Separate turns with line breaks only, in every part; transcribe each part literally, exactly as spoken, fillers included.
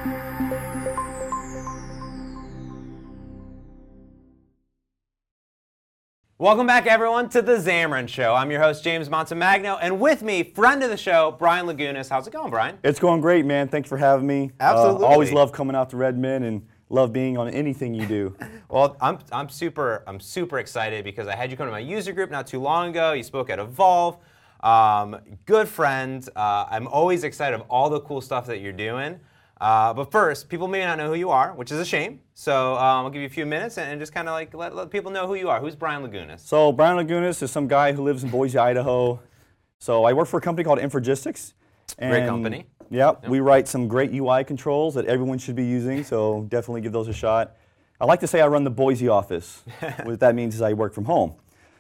Welcome back, everyone, to the Xamarin Show. I'm your host, James Montemagno, and with me, friend of the show, Brian Lagunas. How's it going, Brian?
It's going great, man. Thanks for having me.
Absolutely.
Uh, always love coming out to Redmond and love being on anything you do.
Well, I'm I'm super I'm super excited because I had you come to my user group not too long ago. You spoke at Evolve. Um, good friend. Uh, I'm always excited of all the cool stuff that you're doing. Uh, but first, people may not know who you are, which is a shame. So um, I'll give you a few minutes and, and just kind of like let, let people know who you are. Who's Brian Lagunas?
So Brian Lagunas is some guy who lives in Boise, Idaho. So I work for a company called Infragistics.
Great company.
Yep,
Yep.
we write some great U I controls that everyone should be using, so definitely give those a shot. I like to say I run the Boise office. What that means is I work from home.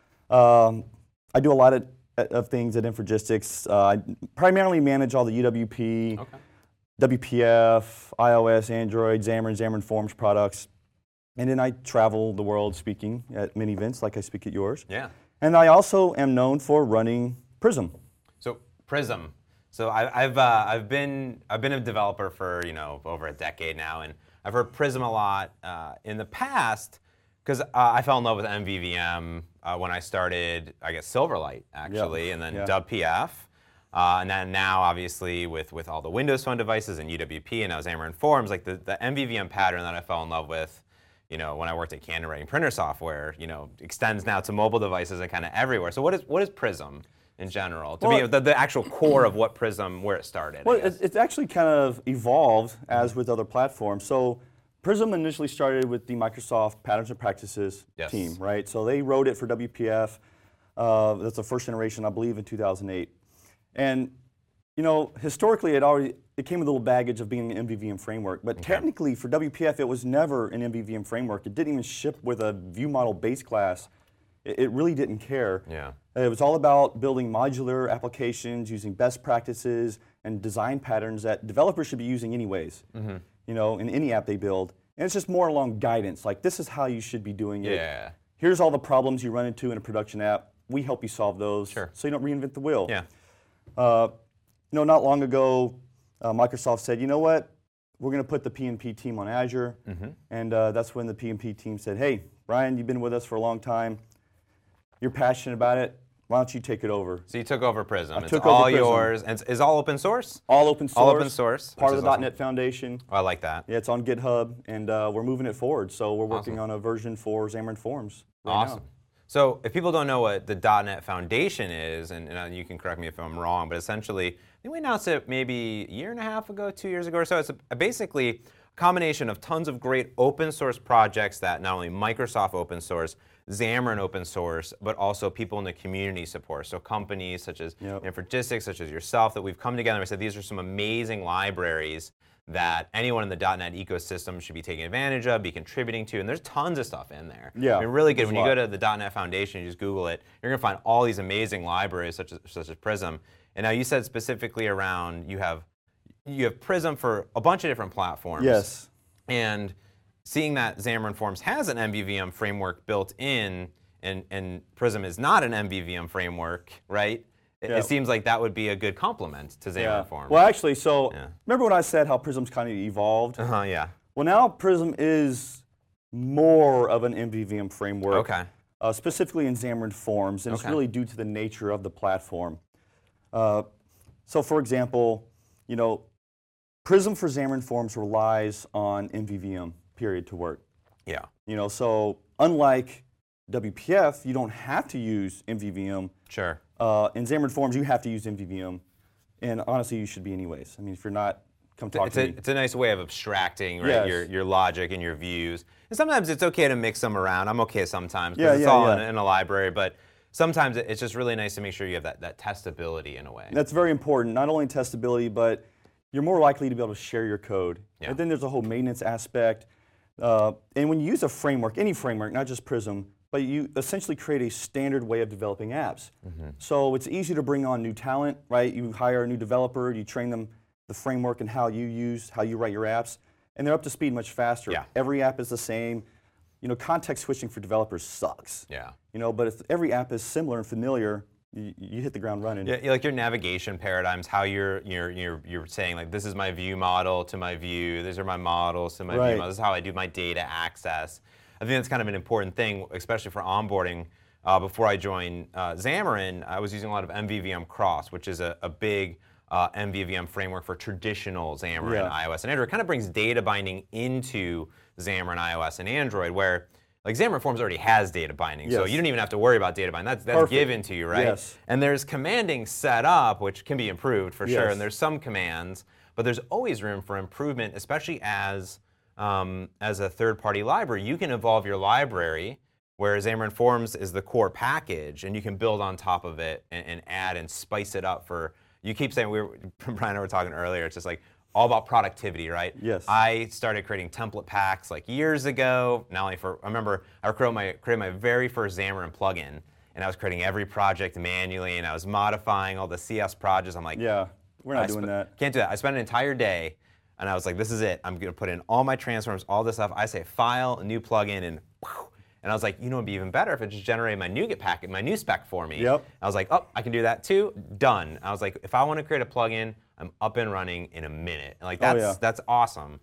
Um, I do a lot of, of things at Infragistics. Uh, I primarily manage all the U W P,
Okay.
W P F, iOS, Android, Xamarin, Xamarin Forms products. And then I travel the world speaking at many events like I speak at yours.
Yeah.
And I also am known for running Prism.
So Prism. So I, I've uh, I've been I've been a developer for you know over a decade now, and I've heard Prism a lot uh, in the past because uh, I fell in love with M V V M uh, when I started, I guess, Silverlight actually,
Yeah.
and then
Yeah.
W P F. Uh, and then now, obviously, with, with all the Windows Phone devices and U W P and now Xamarin Forms, like the, the M V V M pattern that I fell in love with, you know, when I worked at Canon writing printer software, you know, extends now to mobile devices and kind of everywhere. So what is what is Prism in general? To
Well,
me, the, the actual core of what Prism, where it started. I
Well,
guess.
it's, it's actually kind of evolved as with other platforms. So Prism initially started with the Microsoft Patterns and Practices
Yes.
team, right? So they wrote it for W P F. Uh, that's the first generation, I believe, in two thousand eight. And you know, historically, it already it came with a little baggage of being an M V V M framework. But
Okay.
technically, for W P F, it was never an M V V M framework. It didn't even ship with a view model base class. It, it really didn't care.
Yeah.
It was all about building modular applications using best practices and design patterns that developers should be using anyways.
Mm-hmm.
You know, in any app they build. And it's just more along guidance. Like, this is how you should be doing it.
Yeah.
Here's all the problems you run into in a production app. We help you solve those.
Sure.
So you don't reinvent the wheel.
Yeah.
Uh, you know, not long ago, uh, Microsoft said, you know what, we're going to put the P M P team on Azure.
Mm-hmm.
And uh, that's when the P M P team said, hey, Brian, you've been with us for a long time. You're passionate about it. Why don't you take it over?
So you took over Prism.
I
it's
took over
all
Prism.
yours. And it's, is all open source?
All open source.
All open source.
Part
which
of
is
the
awesome.
.NET Foundation.
Oh, I like that.
Yeah, it's on GitHub, and uh, we're moving it forward. So we're working
Awesome.
on a version for Xamarin Forms right
Awesome.
now.
So if people don't know what the .NET Foundation is, and, and you can correct me if I'm wrong, but essentially, I think we announced it maybe a year and a half ago, two years ago or so. It's a, basically a combination of tons of great open source projects that not only Microsoft open source, Xamarin open source, but also people in the community support. So companies such as
Yep.
Infragistics, such as yourself, that we've come together and we said these are some amazing libraries that anyone in the .NET ecosystem should be taking advantage of, be contributing to, and there's tons of stuff in there.
Yeah,
I mean, really good.
there's
When
a
you go
lot.
to the .NET Foundation, you just Google it, you're going to find all these amazing libraries such as such as Prism. And now you said specifically around you have you have Prism for a bunch of different platforms.
Yes.
And seeing that Xamarin Forms has an M V V M framework built in, and, and Prism is not an M V V M framework, right? It,
Yeah.
it seems like that would be a good complement to Xamarin
Yeah.
Forms.
Well, actually, so
Yeah.
remember when I said how Prism's kind of evolved?
uh-huh, yeah.
Well, now Prism is more of an M V V M framework.
Okay.
Uh, specifically in Xamarin Forms, and it's
Okay.
really due to the nature of the platform. Uh, so, for example, you know, Prism for Xamarin Forms relies on M V V M, period, to work.
Yeah.
You know, so unlike W P F, you don't have to use M V V M.
Sure.
Uh, in Xamarin Forms, you have to use M V V M, and honestly, you should be anyways. I mean, if you're not, come talk
It's
to
a,
me.
it's a nice way of abstracting, right?
Yes.
Your your logic and your views. And sometimes it's okay to mix them around. I'm okay sometimes
Yeah,
because it's
yeah,
all
yeah.
in, in a library. But sometimes it- it's just really nice to make sure you have that, that testability in a way.
That's very important, not only testability, but you're more likely to be able to share your code.
Yeah.
And then there's a whole maintenance aspect. Uh, and when you use a framework, any framework, not just Prism, but you essentially create a standard way of developing apps.
Mm-hmm.
So it's easy to bring on new talent, right? You hire a new developer, you train them the framework and how you use, how you write your apps, and they're up to speed much faster.
Yeah.
Every app is the same. You know, context switching for developers sucks.
Yeah.
You know, but if every app is similar and familiar, you, you hit the ground running.
Yeah, like your navigation paradigms, how you're you're you're you're saying like this is my view model to my view, these are my models to my
Right.
view model. This is how I do my data access. I think that's kind of an important thing, especially for onboarding. Uh, before I joined uh, Xamarin, I was using a lot of M V V M Cross, which is a, a big uh, M V V M framework for traditional Xamarin,
Yeah.
iOS, and Android. It kind of brings data binding into Xamarin, iOS, and Android, where like Xamarin Forms already has data binding, so
Yes.
you don't even have to worry about data binding. That's, that's
Perfect.
given to you, right?
Yes.
And there's commanding set up, which can be improved for sure,
Yes.
and there's some commands, but there's always room for improvement, especially as um, as a third-party library. You can evolve your library, where Xamarin Forms is the core package, and you can build on top of it and, and add and spice it up for. You keep saying we were Brian and I were talking earlier. It's just like all about productivity, right?
Yes.
I started creating template packs like years ago. Not only for, I remember I created my, created my very first Xamarin plugin, and I was creating every project manually, and I was modifying all the C S projects. I'm like,
Yeah, we're not
I
doing
sp-
that.
Can't do that. I spent an entire day, and I was like, this is it. I'm going to put in all my transforms, all this stuff. I say file, a new plugin, and whew. And I was like, you know, it'd be even better if it just generated my NuGet packet, my new spec for me.
Yep.
I was like, oh, I can do that too. Done. I was like, if I want to create a plugin, I'm up and running in a minute. And like that's
yeah.
that's awesome.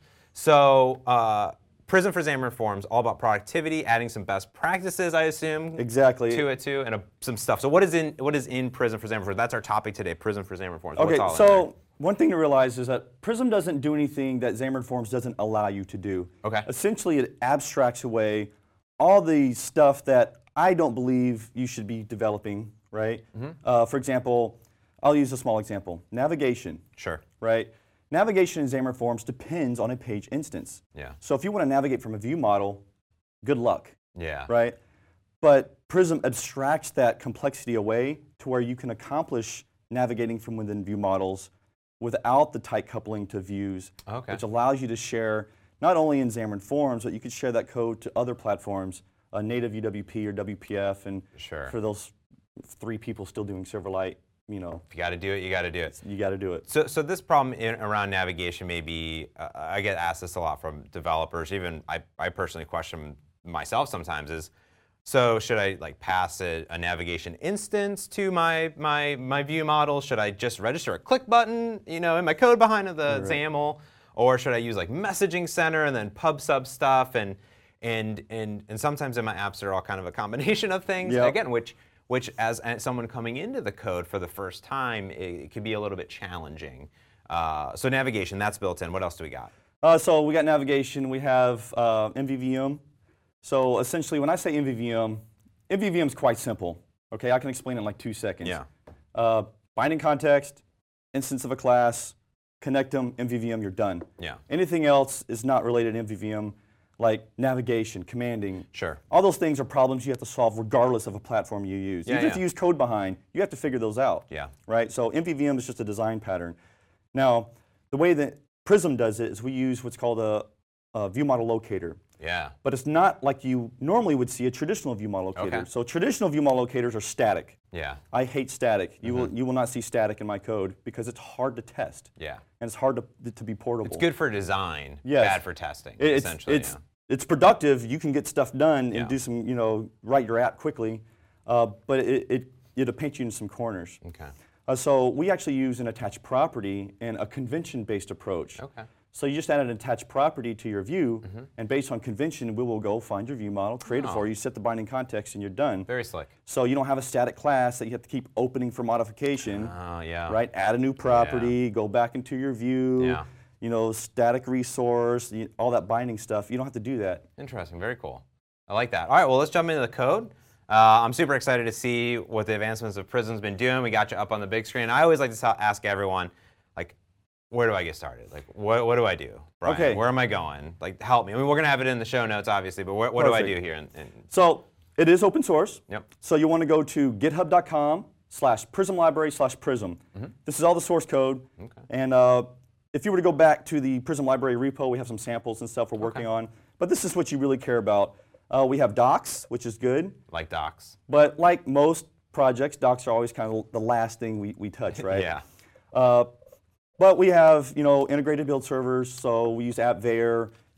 So uh, Prism for Xamarin Forms, all about productivity, adding some best practices, I assume.
Exactly.
To it too, and a, some stuff. So what is in what is in Prism for Xamarin Forms? That's our topic today. Prism for Xamarin Forms.
Okay,
What's all in
so one thing to realize is that Prism doesn't do anything that Xamarin Forms doesn't allow you to do.
Okay.
Essentially, it abstracts away all the stuff that I don't believe you should be developing, right?
Mm-hmm.
Uh, for example, I'll use a small example. Navigation,
there? Sure.
right? Navigation in Xamarin Forms depends on a page instance.
Yeah.
So if you want to navigate from a view model, good luck,
Yeah.
right? But Prism abstracts that complexity away to where you can accomplish navigating from within view models without the tight coupling to views,
Okay.
which allows you to share not only in Xamarin Forms, but you can share that code to other platforms, uh, native U W P or W P F, and
Sure.
for those three people still doing Silverlight, you know,
If you got to do it, you got to do it.
you got to do it.
So, so this problem in, around navigation may be, uh, I get asked this a lot from developers, even I, I personally question myself sometimes is, so should I like pass a, a navigation instance to my, my, my view model? Should I just register a click button, you know, in my code behind the
Right.
XAML? Or should I use like messaging center and then pub sub stuff? And, and, and, and sometimes in my apps are all kind of a combination of things,
Yep.
again, which which as, as someone coming into the code for the first time, it, it can be a little bit challenging. Uh, so navigation, that's built in. What else do we got?
Uh, so we got navigation, we have uh, M V V M. So essentially, when I say M V V M, M V V M is quite simple. Okay, I can explain it in like two seconds.
Yeah.
Uh, binding context, instance of a class, connect them, M V V M, you're done.
Yeah.
Anything else is not related to M V V M, like navigation, commanding.
Sure.
All those things are problems you have to solve regardless of a platform you use.
Yeah,
Even if
yeah.
you use code behind, you have to figure those out.
Yeah.
Right? So M V V M is just a design pattern. Now, the way that Prism does it is we use what's called a, a view model locator.
Yeah.
But it's not like you normally would see a traditional view model locator.
Okay.
So traditional view model locators are static.
Yeah.
I hate static. You
Mm-hmm.
will you will not see static in my code because it's hard to test
Yeah.
and it's hard to to be portable.
It's good for design,
Yes.
bad for testing,
It- it's
essentially.
it's
yeah.
it's productive. You can get stuff done and
Yeah.
do some you know write your app quickly, uh, but it, it it'll paint you in some corners.
Okay.
Uh, so we actually use an attached property and a convention-based approach.
Okay.
So you just add an attached property to your view,
Mm-hmm.
and based on convention, we will go find your view model, create it
Oh.
for you, set the binding context, and you're done.
Very slick.
So you don't have a static class that you have to keep opening for modification,
Oh, yeah.
right? Add a new property, go back into your view,
Yeah.
you know, static resource, you- all that binding stuff. You don't have to do that.
Interesting. Very cool. I like that. All right. Well, let's jump into the code. Uh, I'm super excited to see what the advancements of Prism's been doing. We got you up on the big screen. I always like to sa- ask everyone, like, where do I get started? Like, what, what do I do, Brian?
Okay.
Where am I going? Like, help me. I mean, we're going to have it in the show notes, obviously, but what, what do I
Perfect.
do here? In, in,
So it is open source.
Yep.
So you want to go to github.com slash prism library slash prism. This is all the source code.
Okay.
And uh, if you were to go back to the Prism library repo, we have some samples and stuff we're working
Okay.
on. But this is what you really care about. Uh, we have docs, which is good.
like docs.
But like most projects, docs are always kind of the last thing we, we touch, right?
Yeah.
Uh, but we have, you know, integrated build servers, so we use AppVeyor.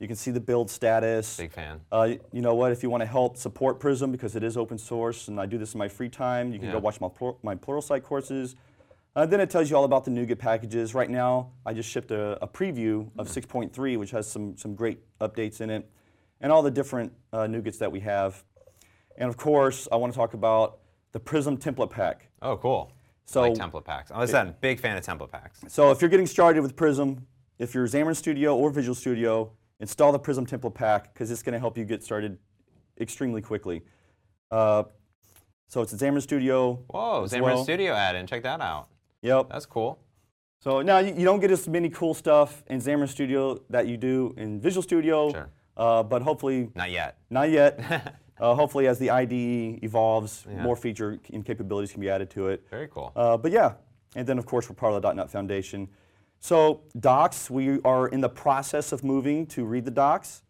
You can see the build status.
Big fan.
Uh, you know what? If you want to help support Prism, because it is open source, and I do this in my free time, you can
Yeah.
go watch my, plur my Pluralsight courses. Uh, then it tells you all about the NuGet packages. Right now, I just shipped a, a preview of six point three, which has some, some great updates in it, and all the different uh, NuGets that we have. And of course, I want to talk about the Prism template pack.
Oh, cool.
So,
like template packs. I was a big fan of template packs.
So if you're getting started with Prism, if you're Xamarin Studio or Visual Studio, install the Prism template pack because it's going to help you get started extremely quickly. Uh, so it's a Xamarin Studio.
Whoa, Xamarin
well.
Studio add-in. Check that out.
Yep.
That's cool.
So now you, you don't get as many cool stuff in Xamarin Studio that you do in Visual Studio,
Sure.
uh, but hopefully
Not yet.
not yet. uh, hopefully as the I D E evolves,
Yeah.
more feature and capabilities can be added to it.
Very cool.
Uh, but yeah, and then of course we're part of the .dot net Foundation. So docs, we are in the process of moving to read the docs.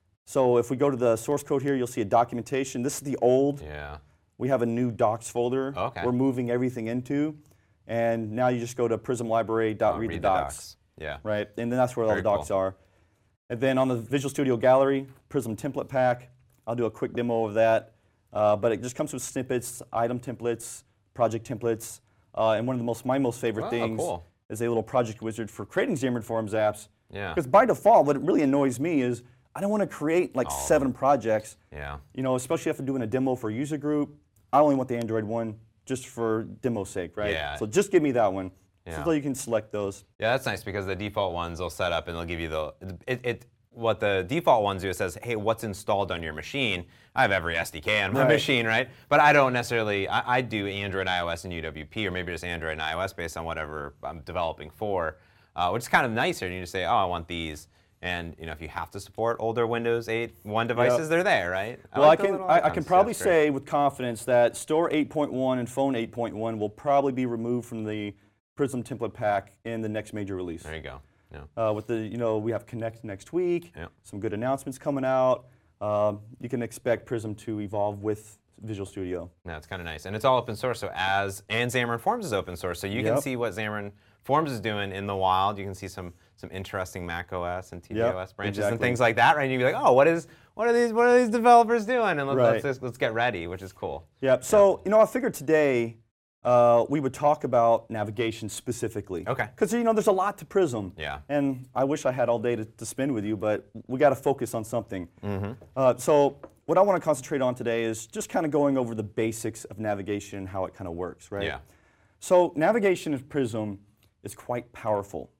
So if we go to the source code here, you'll see a documentation. This is the old.
Yeah.
We have a new docs folder.
Okay.
We're moving everything into. And now you just go to prism library dot
Oh,
read the docs.
Yeah.
Right, and then that's where all
Very
the docs
cool.
are. And then on the Visual Studio Gallery, Prism template pack, I'll do a quick demo of that. Uh, but it just comes with snippets, item templates, project templates, uh, and one of the most my most favorite
Oh,
things
cool.
is a little project wizard for creating Xamarin Forms apps.
Yeah.
Because by default, what really annoys me is I don't want to create like
All of
seven projects.
Yeah.
You know, especially if I'm doing a demo for a user group. I only want the Android one just for demo's sake, right?
Yeah.
So just give me that one.
Yeah.
So you can select those.
Yeah, that's nice because the default ones will set up and they'll give you the it, it what the default ones do. It says, hey, what's installed on your machine? I have every S D K on my
Right.
machine, right? But I don't necessarily. I, I do Android, iOS, and U W P, or maybe just Android and iOS based on whatever I'm developing for, uh, which is kind of nicer. And you just say, oh, I want these. And you know, if you have to support older Windows eight one devices,
Yep.
they're there, right?
Well, I
like the
can
little
I, I
icons,
can
so
probably
that's great.
say with confidence that Store eight point one and Phone eight point one will probably be removed from the Prism template pack in the next major release.
There you go. Yeah.
Uh, with the you know we have Connect next week,
Yep.
some good announcements coming out. Um, you can expect Prism to evolve with Visual Studio.
No, it's kind of nice, and it's all open source. So as and Xamarin Forms is open source, so you can
Yep.
see what Xamarin Forms is doing in the wild. You can see some some interesting Mac O S and T V O S
Yep,
branches and
exactly.
things like that, right? And you'd be like, oh, what is what are these what are these developers doing? And let,
Right.
let's just, let's get ready, which is cool.
Yep. So you know I figured today uh, we would talk about navigation specifically.
Okay.
Because you know there's a lot to Prism.
Yeah.
And I wish I had all day to, to spend with you, but we got to focus on something.
Mm-hmm.
Uh, so what I want to concentrate on today is just kind of going over the basics of navigation and how it kind of works, right?
Yeah.
So navigation in Prism is quite powerful.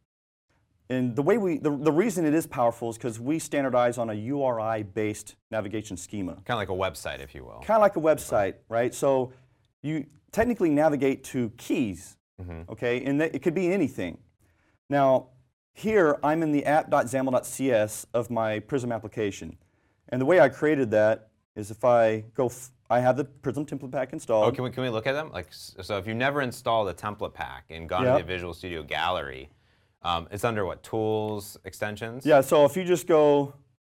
And the way we, the, the reason it is powerful is because we standardize on a U R I-based navigation schema.
Kind of like a website, if you will.
Kind of like a website, right? So you technically navigate to keys,
Mm-hmm.
okay? And that, it could be anything. Now, here I'm in the app dot xaml dot c s of my Prism application. And the way I created that is if I go, f I have the Prism template pack installed.
Oh, can we can we look at them? Like, s- so if you've never installed a template pack and gone to
Yep.
the Visual Studio Gallery, um, it's under what, tools, extensions?
Yeah, so if you just go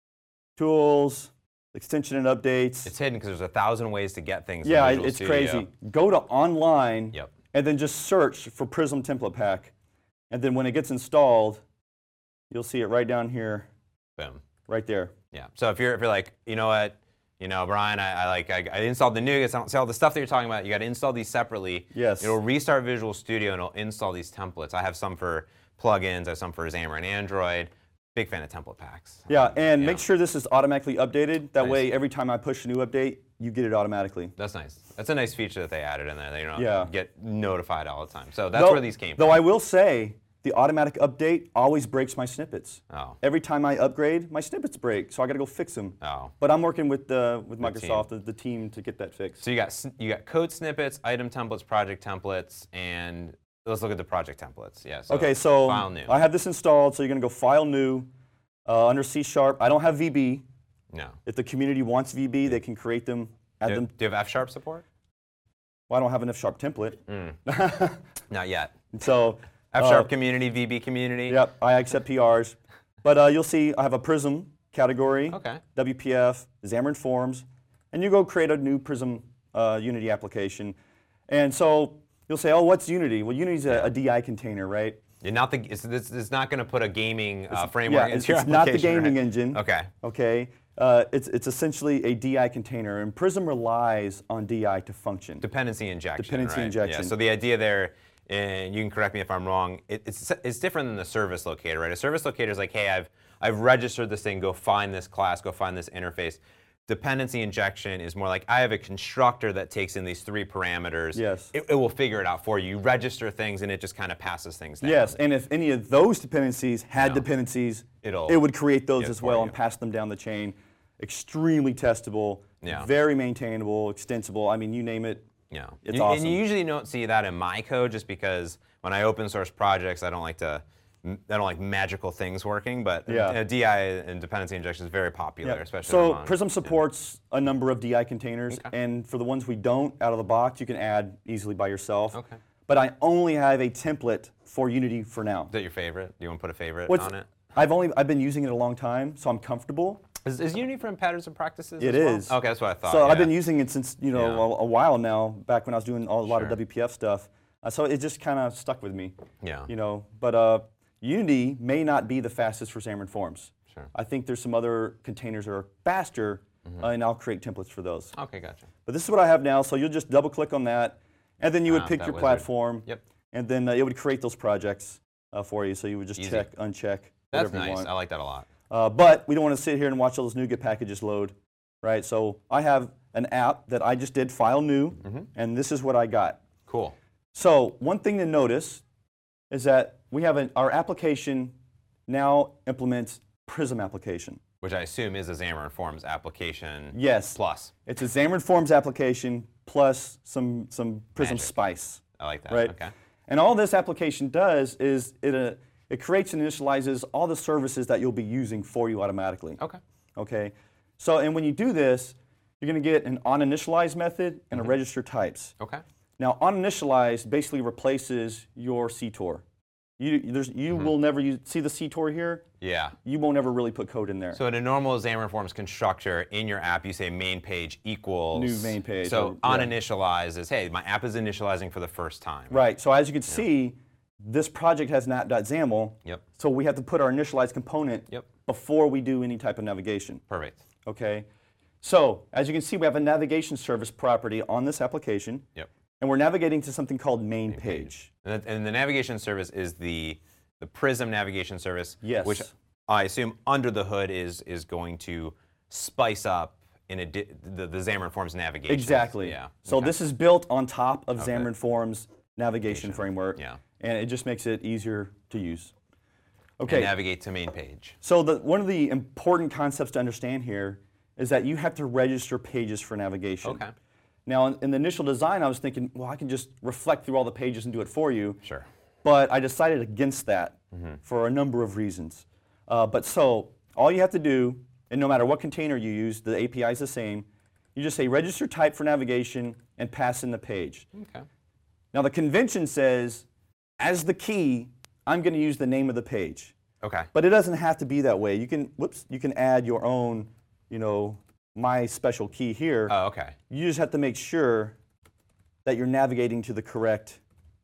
tools, extension and updates.
It's hidden because there's a thousand ways to get things.
Yeah,
in
it-
Visual
it's
Studio.
crazy. Go to online
Yep.
and then just search for Prism template pack. And then when it gets installed, you'll see it right down here,
Boom.
right there.
Yeah. So if you're if you're like, you know what, you know, Brian, I, I like I, I installed the NuGets. I don't see all the stuff that you're talking about. You got to install these separately.
Yes.
It'll restart Visual Studio and it'll install these templates. I have some for plugins. I have some for Xamarin Android. Big fan of template packs.
Yeah, and
Yeah.
make sure this is automatically updated. That
Nice.
way, every time I push a new update, you get it automatically.
That's nice. That's a nice feature that they added in there. They don't
Yeah.
get notified all the time. So that's
though,
where these came
Though
from.
I will say, the automatic update always breaks my snippets.
Oh.
Every time I upgrade, my snippets break, so I got to go fix them.
Oh.
But I'm working with uh, with
The
Microsoft, the, the team, to get that fixed.
So you got s- you got code snippets, item templates, project templates, and let's look at the project templates. Yeah. So
Okay, so
file new.
I have this installed, so you're going to go File New, uh, under C Sharp. I don't have V B.
no.
If the community wants V B, they can create them, add
Do,
them.
do you have F sharp support?
Well, I don't have an F Sharp template.
Not yet.
So,
F
uh,
sharp community, V B community.
yep, I accept P Rs. But uh, you'll see I have a Prism category,
Okay.
W P F, Xamarin Forms, and you go create a new Prism uh, Unity application. And so you'll say, oh, what's Unity? Well, Unity's a, a D I container, right?
You're not the, it's, it's, it's not going to put a gaming uh,
It's-
framework
yeah,
into
it's,
your
it's not the
application,
gaming
right?
engine.
Okay.
Okay. Uh, it's it's essentially a D I container, and Prism relies on D I to function.
Dependency injection.
Dependency
right?
injection.
Yeah. So the idea there, and you can correct me if I'm wrong, it, it's it's different than the service locator, right? A service locator is like, hey, I've I've registered this thing. Go find this class. Go find this interface. Dependency injection is more like I have a constructor that takes in these three parameters.
Yes.
It, it will figure it out for you. You register things, and it just kind of passes things down.
Yes, and if any of those dependencies had
Yeah.
dependencies,
It'll
it would create those
get
as
for
well
you.
and pass them down the chain. Extremely testable,
Yeah.
very maintainable, extensible. I mean, you name it.
Yeah.
It's
You-
awesome.
And you usually don't see that in my code just because when I open source projects, I don't like to, I don't like magical things working, but
Yeah.
uh, D I and dependency injection is very popular,
Yeah.
especially
So
among-
Prism supports a number of D I containers,
Okay.
and for the ones we don't, out of the box, you can add easily by yourself.
Okay.
But I only have a template for Unity for now.
Is that your favorite? Do you want to put a favorite
What's-
on it?
I've only I've been using it a long time, so I'm comfortable.
Is, is Unity from Patterns and Practices
It
as well?
is.
Okay, that's what I thought.
So
yeah.
I've been using it since you know
Yeah.
a, a while now. Back when I was doing a lot
Sure.
of W P F stuff, uh, so it just kind of stuck with me.
Yeah.
You know, but uh, Unity may not be the fastest for Xamarin Forms.
Sure.
I think there's some other containers that are faster,
Mm-hmm.
uh, and I'll create templates for those.
Okay, gotcha.
But this is what I have now. So you'll just double click on that, and then you would
Ah,
pick
that
your
wizard.
platform.
Yep.
And then uh, it would create those projects uh, for you. So you would just
Easy.
check, uncheck,
That's
whatever you
nice.
want.
I like that a lot.
Uh, but we don't want to sit here and watch all those NuGet packages load, right? So I have an app that I just did, file new,
Mm-hmm.
and this is what I got.
Cool.
So one thing to notice is that we have an, our application now implements Prism application.
Which I assume is a Xamarin Forms application
Yes,
plus.
it's a Xamarin Forms application plus some some Prism
Magic.
Spice,
I like that.
right?
Okay.
And all this application does is it uh, it creates and initializes all the services that you'll be using for you automatically.
Okay.
Okay, so and when you do this, you're going to get an oninitialize method and a register types.
Okay.
Now, oninitialize basically replaces your C T O R. You there's you will never use see the C T O R here.
Yeah.
You won't ever really put code in there.
So in a normal Xamarin Forms constructor in your app, you say main page equals
New main page,
So
or- yeah.
uninitialize is hey, my app is initializing for the first time.
Right. So as you can see, this project has an app.xaml.
Yep.
So we have to put our initialize component
Yep.
before we do any type of navigation.
Perfect.
Okay. So as you can see, we have a navigation service property on this application.
Yep.
And we're navigating to something called main, page.
And, that, and the navigation service is the the Prism navigation service,
Yes.
which I assume under the hood is is going to spice up in a di- the, the Xamarin Forms navigation.
Exactly.
Yeah.
So
Okay.
this is built on top of
Okay.
Xamarin Forms navigation framework.
Yeah.
And it just makes it easier to use.
And
Okay.
navigate to main page.
So the, one of the important concepts to understand here is that you have to register pages for navigation.
Okay.
Now, in, in the initial design, I was thinking, well, I can just reflect through all the pages and do it for you.
Sure.
But I decided against that for a number of reasons. Uh, but so, all you have to do, and no matter what container you use, the A P I is the same, you just say register type for navigation and pass in the page.
Okay.
Now, the convention says, as the key, I'm going to use the name of the page.
Okay.
But it doesn't have to be that way. You can, whoops, you can add your own, you know, my special key here.
Oh, okay.
You just have to make sure that you're navigating to the correct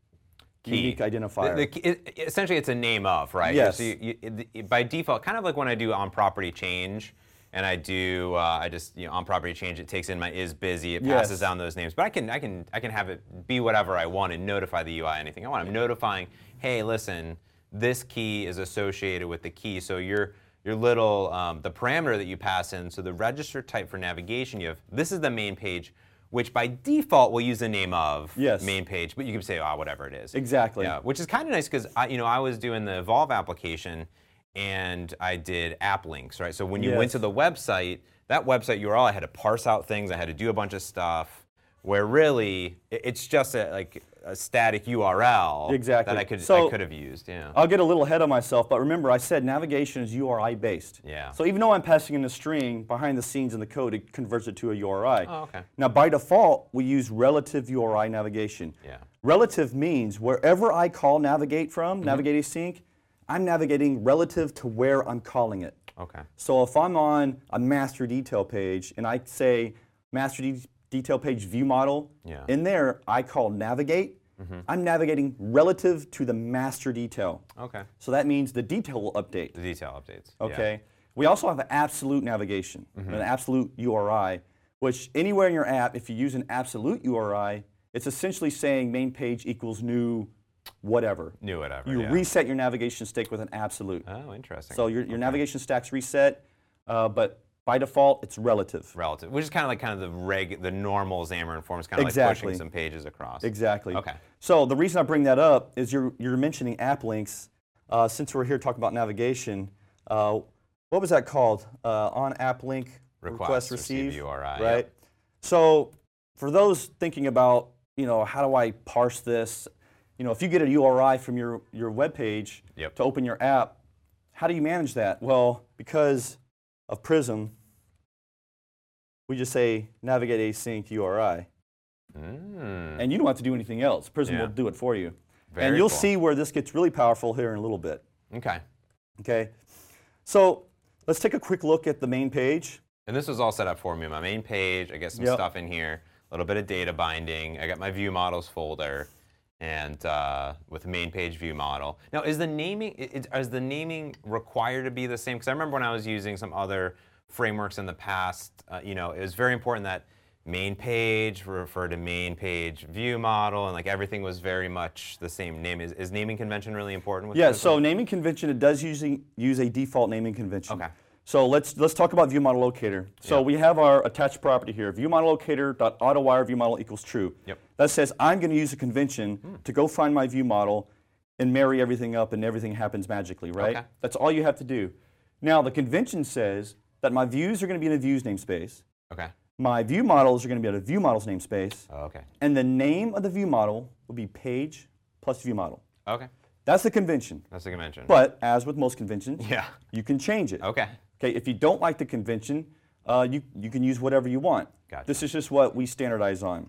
Key.
unique identifier.
The, the, key- it, essentially, it's a name of, right?
Yes.
So you, you, it- it- by default, kind of like when I do on property change, and I do, uh, I just, you know, on property change, it takes in my is busy, it passes
Yes.
down those names. But I can, I can, I can have it be whatever I want and notify the U I anything I want. I'm notifying, hey, listen, this key is associated with the key. So your, your little, um, the parameter that you pass in, so the register type for navigation, you have, this is the main page, which by default will use the name of
Yes.
main page, but you can say, ah, whatever it is.
Exactly.
Yeah, which is kind of nice because I, you know, I was doing the Evolve application, and I did app links, right? So when you went
Yes.
to the website, that website U R L, I had to parse out things, I had to do a bunch of stuff. Where really, it- it's just a, like a static U R L
Exactly.
that I could
So-
I could have used. Yeah.
I'll get a little ahead of myself, but remember I said navigation is U R I based.
Yeah.
So even though I'm passing in a string, behind the scenes in the code, it converts it to a U R I.
Oh, okay.
Now by default, we use relative U R I navigation.
Yeah.
Relative means wherever I call navigate from,
Mm-hmm.
navigate async, I'm navigating relative to where I'm calling it.
Okay.
So if I'm on a master detail page and I say master de- detail page view model,
Yeah.
in there I call navigate,
Mm-hmm.
I'm navigating relative to the master detail.
Okay.
So that means the detail will update.
The detail updates.
Okay. We also have an absolute navigation,
Mm-hmm.
an absolute U R I, which anywhere in your app, if you use an absolute U R I, it's essentially saying main page equals new whatever.
New whatever.
You
yeah.
reset your navigation stack with an absolute.
Oh, interesting.
So your, your
Okay.
navigation stack's reset, uh, but by default, it's relative.
Relative, which is kind of like kind of the reg, the normal Xamarin Forms, kind of like
Exactly.
pushing some pages across.
Exactly.
Okay.
So the reason I bring that up is you're, you're mentioning app links. Uh, since we're here talking about navigation, uh, what was that called? Uh, on app link
Request,
request
receive
receive,
U R I,
right?
yep.
So for those thinking about, you know, how do I parse this? You know, if you get a U R I from your, your web page
Yep.
to open your app, how do you manage that? Well, because of Prism, we just say navigate async U R I.
Mm.
And you don't have to do anything else. Prism
Yeah.
will do it for you.
Very
and you'll
cool.
see where this gets really powerful here in a little bit.
Okay.
Okay. So let's take a quick look at the main page.
And this was all set up for me. My main page, I get some
Yep.
stuff in here, a little bit of data binding. I got my view models folder, and uh, with the main page view model. Now, is the naming is, is the naming required to be the same? Because I remember when I was using some other frameworks in the past, uh, you know, it was very important that main page refer to main page view model, and like everything was very much the same name. Is, is naming convention really important with
Yeah,
this
so
one?
naming convention, it does using, use a default naming convention.
Okay.
So let's let's talk about viewModelLocator. So
Yep.
we have our attached property here, viewModelLocator.AutoWire viewModel equals true.
Yep.
That says I'm going to use a convention
Hmm.
to go find my view model and marry everything up and everything happens magically, right?
Okay.
That's all you have to do. Now the convention says that my views are going to be in a views namespace.
Okay.
My view models are going to be in a view models namespace.
Oh, okay.
And the name of the view model will be page plus view model.
Okay.
That's the convention.
That's the convention.
But as with most conventions,
yeah.
you can change it.
Okay.
Okay, if you don't like the convention, uh, you, you can use whatever you want.
Gotcha.
This is just what we standardize on.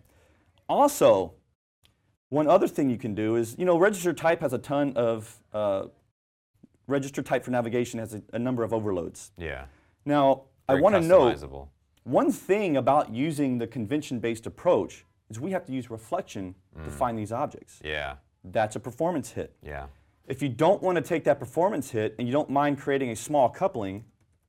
Also, one other thing you can do is, you know, register type has a ton of, uh, register type for navigation has a, a number of overloads.
Yeah.
Now, I
Very
want to note,
customizable.
one thing about using the convention-based approach is we have to use reflection to find these objects.
Yeah.
That's a performance hit.
Yeah.
If you don't want to take that performance hit and you don't mind creating a small coupling,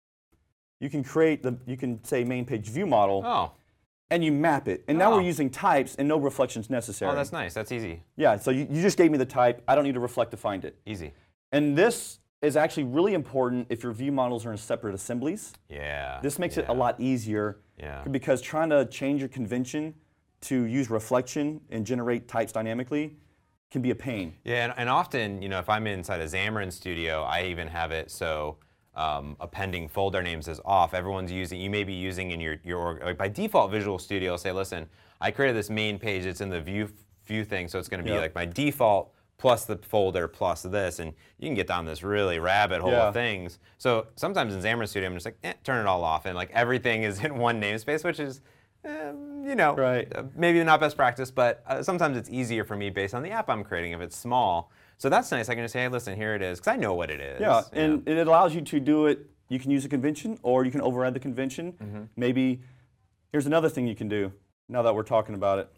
you can create the, you can say main page view model
Oh.
and you map it. And now
Oh.
we're using types and no reflections necessary.
Oh, that's nice. That's easy.
Yeah, so you, you just gave me the type. I don't need to reflect to find it.
Easy.
And this is actually really important if your view models are in separate assemblies.
Yeah.
This makes it
yeah.
a lot easier
Yeah.
because trying to change your convention to use reflection and generate types dynamically can be a pain.
Yeah, and, and often, you know, if I'm inside a Xamarin Studio, I even have it so um, appending folder names is off. Everyone's using, you may be using in your, your org, like by default Visual Studio, say, listen, I created this main page, it's in the view view thing, so it's going to be
Yep.
like my default plus the folder plus this, and you can get down this really rabbit hole
Yeah.
of things. So sometimes in Xamarin Studio, I'm just like, eh, turn it all off, and like everything is in one namespace, which is, um, you know,
Right.
uh, maybe not best practice, but uh, sometimes it's easier for me based on the app I'm creating if it's small. So that's nice. I can just say, hey, listen, here it is, because I know what it is.
Yeah,
you
and
know.
it allows you to do it. You can use a convention, or you can override the convention.
Mm-hmm.
Maybe here's another thing you can do. Now that we're talking about it,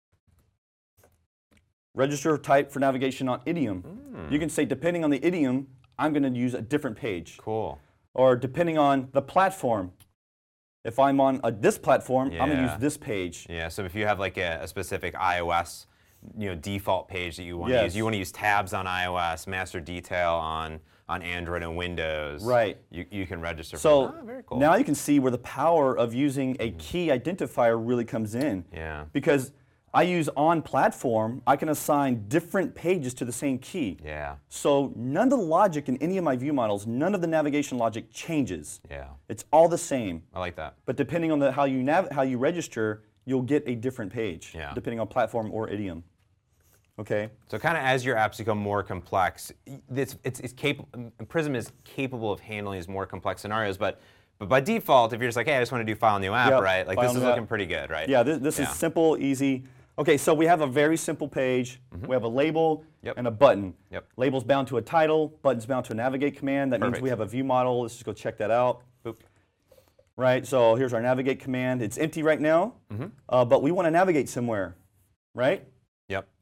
register type for navigation on idiom.
Mm.
You can say, depending on the idiom, I'm going to use a different page,
Cool.
or depending on the platform. If I'm on a, this platform, I'm going to
Yeah.
use this page.
Yeah, so if you have like a, a specific iOS, you know, default page that you want to
Yes.
use, you want to use tabs on iOS, master detail on on Android and Windows.
Right.
You, you can register
So
for that. Oh, very cool.
now you can see where the power of using a key identifier really comes in.
Yeah.
Because I use on platform, I can assign different pages to the same key.
Yeah.
So none of the logic in any of my view models, none of the navigation logic changes.
Yeah.
It's all the same.
I like that.
But depending on the, how, you nav how you register, you'll get a different page,
Yeah.
depending on platform or idiom. Okay?
So kind of as your apps become more complex, it's, it's, it's capable, Prism is capable of handling these more complex scenarios, but but by default, if you're just like, hey, I just want to do file new app,
Yep,
right? Like
file
this is
new app.
looking pretty good, right?
Yeah, this, this
Yeah.
is simple, easy. Okay, so we have a very simple page. We have a label
Yep.
and a button.
Yep.
Label's bound to a title, button's bound to a navigate command. That means
Perfect.
we have a view model. Let's just go check that out.
Boop.
Right, so here's our navigate command. It's empty right now, uh, but we want to navigate somewhere, right?
Yep.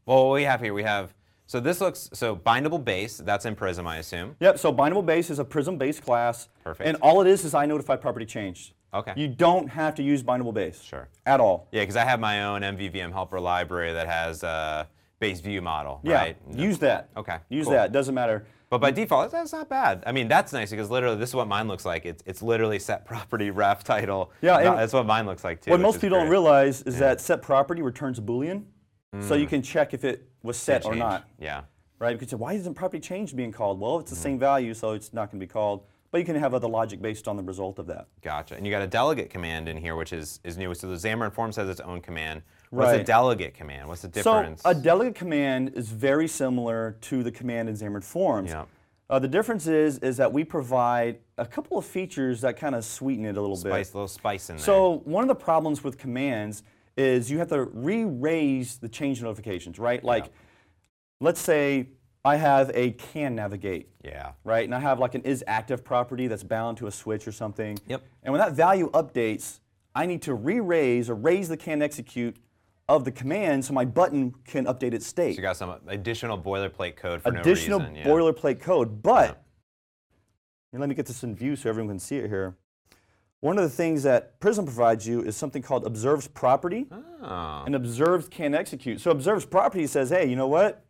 Well, what we have here, we have, so this looks, so bindable base, that's in Prism, I assume.
Yep, so bindable base is a Prism base class.
Perfect.
And all it is is iNotify property changed.
Okay.
You don't have to use bindable base.
Sure.
At all.
Yeah, because I have my own M V V M helper library that has a base view model,
Yeah,
right?
use that.
Okay,
Use
cool.
that, doesn't matter.
But by default, that's not bad. I mean, that's nice because literally this is what mine looks like. It's, it's literally set property ref title.
Yeah, and
that's what mine looks like too.
What
which
most
is
people don't
great.
realize is that set property returns a Boolean, so you can check if it was set or
Change.
not.
Yeah.
Right? You could say, why isn't property change being called? Well, it's the same value, so it's not going to be called. But you can have other logic based on the result of that.
Gotcha. And you got a delegate command in here, which is, is new. So the Xamarin Forms has its own command. What's a
Right.
delegate command? What's the difference?
So a delegate command is very similar to the command in Xamarin Forms.
Yeah.
Uh, the difference is, is that we provide a couple of features that kind of sweeten it a little
Spice,
bit.
a little spice in there.
So one of the problems with commands is you have to re-raise the change notifications, right? Like,
Yeah.
let's say I have a can navigate,
yeah.
right? And I have like an is active property that's bound to a switch or something.
Yep.
And when that value updates, I need to re-raise or raise the can execute of the command so my button can update its state.
So you got some additional boilerplate code for
Additional
no reason. Yeah.
boilerplate code, but and let me get this in view so everyone can see it here. One of the things that Prism provides you is something called observes property
Oh.
and observes can execute. So observes property says, hey, you know what?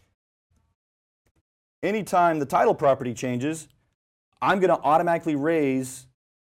Anytime the title property changes, I'm going to automatically raise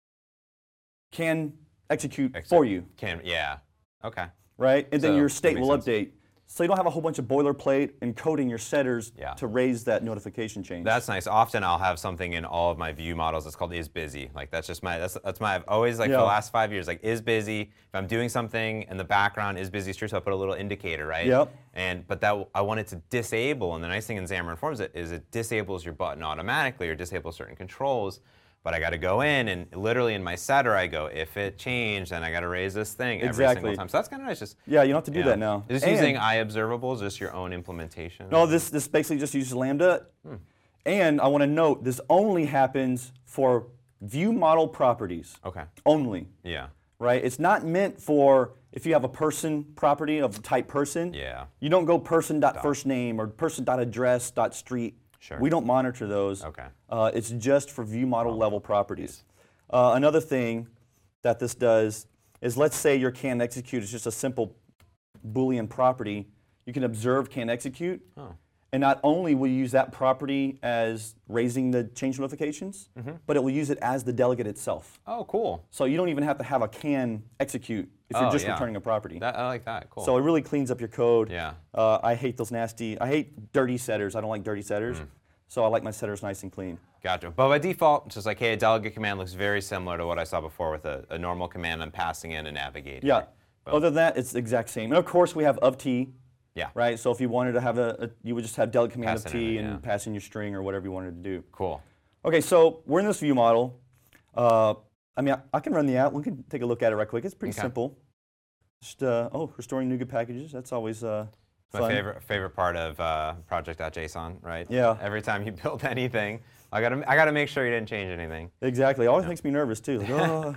can execute
Exec-
for you,
Can, yeah. Okay.
right? And then
So,
your
that
state
makes
will
sense.
update. So you don't have a whole bunch of boilerplate encoding your setters
Yeah.
to raise that notification change.
That's nice. Often I'll have something in all of my view models that's called is busy. Like that's just my that's that's my I've always like for
Yeah.
the last five years like is busy. If I'm doing something in the background, is busy is true, so I put a little indicator, right?
Yep.
And but that I want it to disable, and the nice thing in Xamarin Forms it is it disables your button automatically or disables certain controls. But I got to go in and literally in my setter I go if it changed, then I got to raise this thing every
Exactly.
single time. So that's kind of nice. Just
Yeah, you don't have to do
yeah.
that now.
Is this
And-
using iObservables, just your own implementation?
No, this, this basically just uses Lambda.
Hmm.
And I want to note, this only happens for view model properties.
Okay.
Only,
Yeah.
right? It's not meant for if you have a person property of the type person.
Yeah.
You don't go person.firstname or person.address.street.
Sure.
We don't monitor those.
Okay.
Uh, it's just for view model level properties. Uh, another thing that this does is let's say your can execute is just a simple Boolean property. You can observe can execute.
Oh.
And not only will you use that property as raising the change notifications, but it will use it as the delegate itself.
Oh, cool.
So you don't even have to have a can execute if
Oh,
you're just
yeah.
returning a property.
That, I like that. Cool.
So it really cleans up your code.
Yeah.
Uh, I hate those nasty, I hate dirty setters. I don't like dirty setters. So I like my setters nice and clean.
Gotcha. But by default, it's just like, hey, a delegate command looks very similar to what I saw before with a, a normal command I'm passing in and navigating.
Yeah.
Boom.
Other than that, it's the exact same. And of course, we have of t,
Yeah.
right? So if you wanted to have a, a you would just have delegate command
Pass
of
it in
t
it,
and
yeah.
pass in your string or whatever you wanted to do.
Cool.
Okay, so we're in this view model. Uh, I mean, I, I can run the app. We can take a look at it right quick. It's pretty
Okay.
simple. Just uh, oh, restoring NuGet packages. That's always uh,
My
fun.
favorite favorite part of uh, project.json, right?
Yeah.
Every time you build anything, I gotta I gotta make sure you didn't change anything.
Exactly. It always makes me nervous too. Like, oh.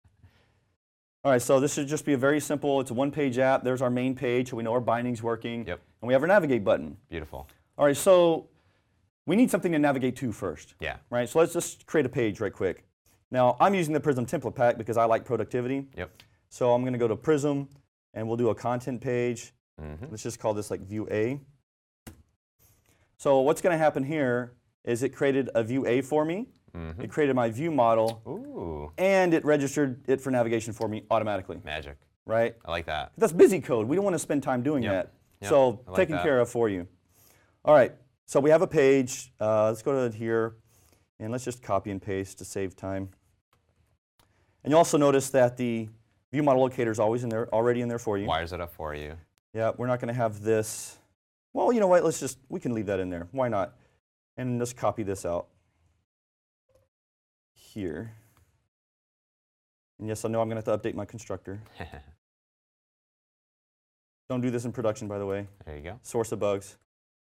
All right, so this should just be a very simple. It's a one-page app. There's our main page, so we know our binding's working.
Yep.
And we have our navigate button.
Beautiful.
All right, so we need something to navigate to first.
Yeah.
Right. So let's just create a page right quick. Now I'm using the Prism template pack because I like productivity.
Yep.
So I'm going to go to Prism, and we'll do a content page.
Mhm.
Let's just call this like View A. So what's going to happen here is it created a View A for me.
Mhm.
It created my view model,
Ooh.
and it registered it for navigation for me automatically.
Magic.
Right?
I like that.
That's busy code. We don't want to spend time doing
Yep.
that.
Yep.
So
I like
taken
that.
care of for you. All right. So we have a page. Uh, let's go to here, and let's just copy and paste to save time. And you also notice that the view model locator is always in there, already in there for you.
Wires it up for you.
Yeah, we're not going to have this. Well, you know what? Let's just, we can leave that in there. Why not? And let's copy this out here. And yes, I know I'm going to have to update my constructor. Don't do this in production, by the way.
There you go.
Source of bugs.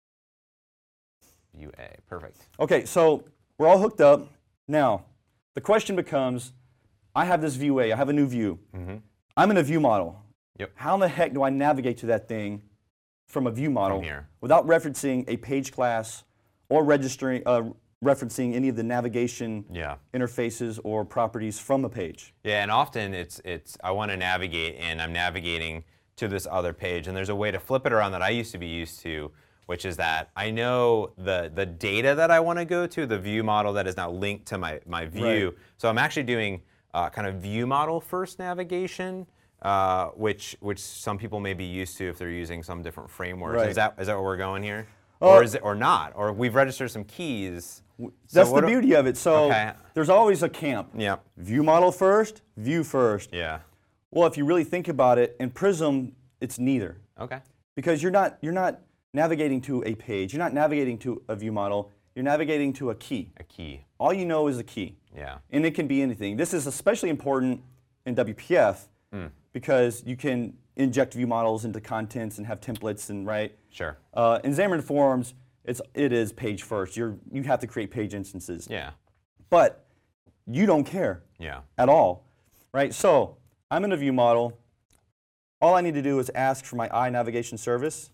View A. Perfect.
Okay, so we're all hooked up. Now, the question becomes, I have this view A. I have a new view.
Mm-hmm.
I'm in a view model.
Yep.
How in the heck do I navigate to that thing from a view model
here.
without referencing a page class or registering, uh, referencing any of the navigation
Yeah.
interfaces or properties from a page.
Yeah, and often it's it's I want to navigate and I'm navigating to this other page, and there's a way to flip it around that I used to be used to, which is that I know the the data that I want to go to, the view model that is now linked to my my view.
Right.
So I'm actually doing uh, kind of view model first navigation, uh, which which some people may be used to if they're using some different frameworks.
Right.
Is that is that where we're going here,
Uh,
or is it or not? Or we've registered some keys. So
That's
what
the
do-
beauty of it. So
Okay.
there's always a camp.
Yeah.
View model first, view first.
Yeah.
Well, if you really think about it, in Prism, it's neither.
Okay.
Because you're not you're not navigating to a page. You're not navigating to a view model. You're navigating to a key.
A key.
All you know is a key.
Yeah.
And it can be anything. This is especially important in W P F because you can inject view models into contents and have templates and right.
Sure.
Uh, in Xamarin Forms, it's it is page first. You're you have to create page instances.
Yeah.
But you don't care
Yeah.
at all, right? So I'm in a view model. All I need to do is ask for my I navigation service,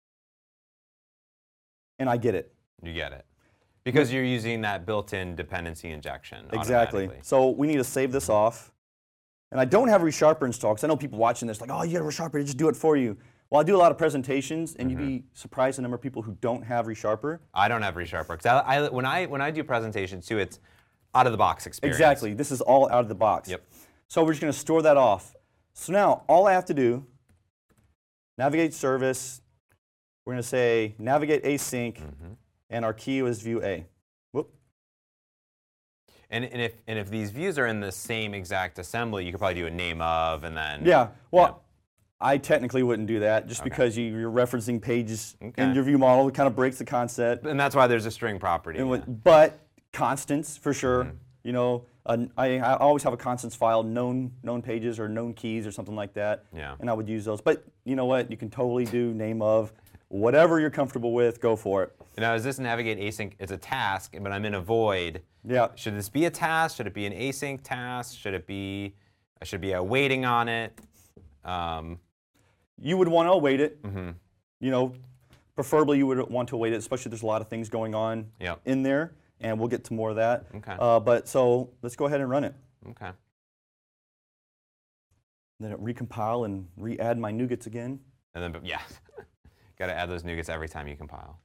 and I get it.
You get it. Because you're using that built-in dependency injection.
Exactly.
automatically.
So we need to save this off. And I don't have ReSharper installed because I know people watching this like, oh, you got ReSharper, just do it for you. Well, I do a lot of presentations, and you'd be surprised the number of people who don't have ReSharper.
I don't have ReSharper. 'Cause I, I, when, I, when I do presentations too, it's out-of-the-box experience.
Exactly. This is all out of the box.
Yep.
So we're just going to store that off. So now all I have to do, navigate service, we're going to say navigate async, and our key was view A. Whoop.
And, and, if, and if these views are in the same exact assembly, you could probably do a name of and then...
Yeah. Well,
Yeah.
I technically wouldn't do that just
Okay.
because you, you're referencing pages
Okay.
in your view model. It kind of breaks the concept.
And that's why there's a string property.
And
yeah.
what- But constants for sure. You know, uh, I, I always have a constants file, known known pages or known keys or something like that.
Yeah.
And I would use those. But you know what? You can totally do name of, whatever you're comfortable with. Go for it.
Now, is this navigate async? It's a task, but I'm in a void.
Yeah.
Should this be a task? Should it be an async task? Should it be, I should be a waiting on it? Um,
You would want to await it.
hmm
You know, preferably you would want to await it, especially if there's a lot of things going on
Yep.
in there. And we'll get to more of that.
Okay.
Uh, but so let's go ahead and run it.
Okay.
Then it recompile and re-add my nougats again.
And then, but yeah, got to add those nougats every time you compile.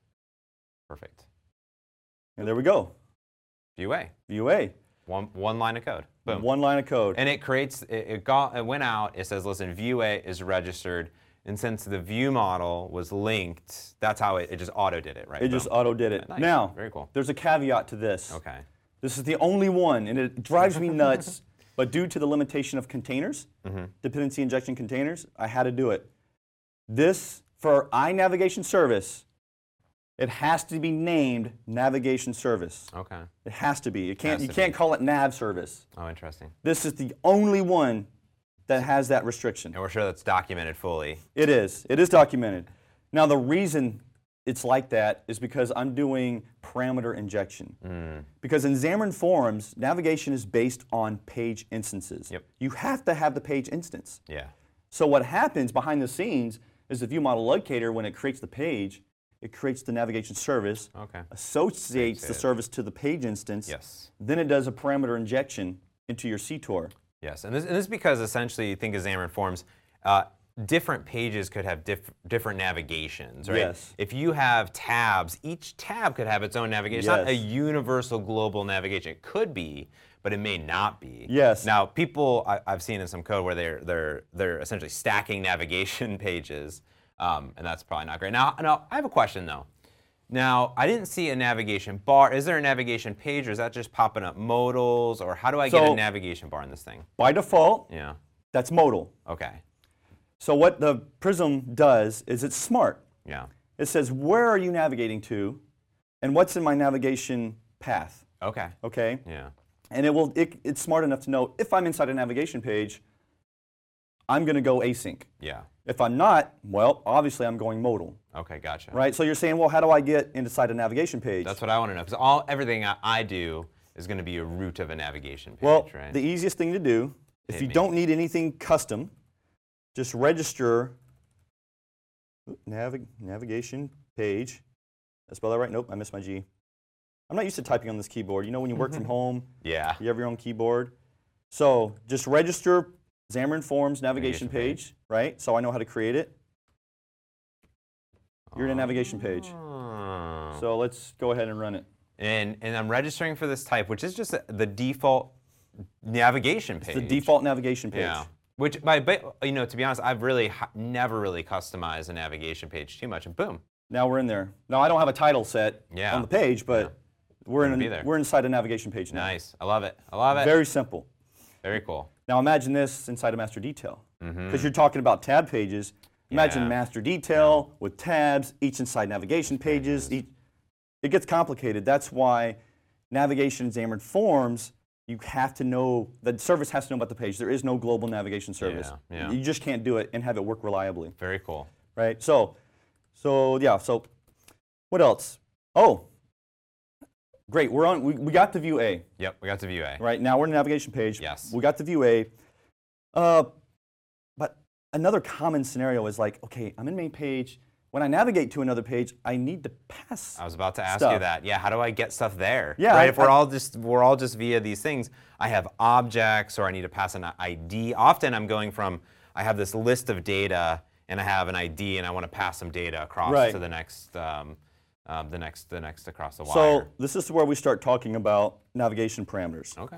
Perfect.
And there we go.
View A.
View A.
One, one line of code. Boom.
One line of code.
And it creates, it, it, got, it went out, it says, listen, view A is registered. And since the view model was linked, that's how it, it just auto did it, right?
It just
Boom.
auto did it.
Nice.
Now,
Very cool.
there's a caveat to this.
Okay.
This is the only one, and it drives me nuts, but due to the limitation of containers, dependency injection containers, I had to do it. This, for iNavigation service, it has to be named navigation service.
Okay.
It has to be. It can't,
Has
you
to
can't
be.
call it nav service.
Oh, interesting.
This is the only one that has that restriction.
And we're sure that's documented fully.
It is. It is documented. Now, the reason it's like that is because I'm doing parameter injection. Because in Xamarin Forms, navigation is based on page instances.
Yep.
You have to have the page instance.
Yeah.
So what happens behind the scenes is the view model locator, when it creates the page, it creates the navigation service,
Okay.
associates the
Associate it.
service to the page instance,
Yes.
then it does a parameter injection into your C T O R.
Yes. And this, and this is because essentially you think of Xamarin Forms, uh, different pages could have diff different navigations, right?
Yes.
If you have tabs, each tab could have its own navigation. It's not a
Yes.
universal global navigation. It could be, but it may not be.
Yes.
Now, people I, I've seen in some code where they're they're they're essentially stacking navigation pages, um, and that's probably not great. Now, now I have a question though. Now, I didn't see a navigation bar. Is there a navigation page, or is that just popping up modals, or how do I get
So-
a navigation bar in this thing?
By default,
Yeah.
that's modal.
Okay.
So what the Prism does is it's smart.
Yeah.
It says, where are you navigating to, and what's in my navigation path,
Okay.
okay?
Yeah.
And it will. It, it's smart enough to know if I'm inside a navigation page, I'm going to go async.
Yeah.
If I'm not, well, obviously I'm going modal,
Okay, gotcha.
right? So you're saying, well, how do I get inside a navigation page?
That's what I want to know, because all everything I, I do is going to be a root of a navigation page,
well,
right?
the easiest thing to do, if
Hit
you
me.
don't need anything custom, just register navig navigation page. Did I spell that right? Nope, I missed my G. I'm not used to typing on this keyboard. You know when you work from home,
Yeah.
you have your own keyboard. So just register Xamarin Forms navigation,
Navigation
page,
page.
right? So I know how to create it. You're in a navigation page.
Oh.
So let's go ahead and run it.
And, and I'm registering for this type, which is just the default navigation page.
The default navigation page.
Yeah. Which, by, but, you know, to be honest, I've really ha- never really customized a navigation page too much, and boom.
Now we're in there. Now I don't have a title set
Yeah.
on the page, but
Yeah.
we're
Gonna
in.
be there.
We're inside a navigation page now.
Nice. I love it. I love it.
Very simple.
Very cool.
Now imagine this inside of Master Detail, because
Mhm.
you're talking about tab pages. Imagine
Yeah.
Master Detail with tabs, each inside navigation pages. Each, it gets complicated. That's why navigation in Xamarin Forms, you have to know, the service has to know about the page. There is no global navigation service.
Yeah, yeah.
You just can't do it and have it work reliably,
Very cool.
right? So, so yeah. So, what else? Oh, great. We're on. We, we got the view A.
Yep, we got to view A.
Right now we're in the navigation page.
Yes.
We got the view A. Uh, but another common scenario is like, okay, I'm in main page. When I navigate to another page, I need to pass.
I was about to ask
stuff.
you that. Yeah, how do I get stuff there?
Yeah,
Right.
I-
if we're
I-
all just we're all just via these things, I have objects, or I need to pass an I D. Often I'm going from I have this list of data, and I have an I D, and I want to pass some data across
Right.
to the next, um, um, the next, the next across the wire.
So this is where we start talking about navigation parameters.
Okay.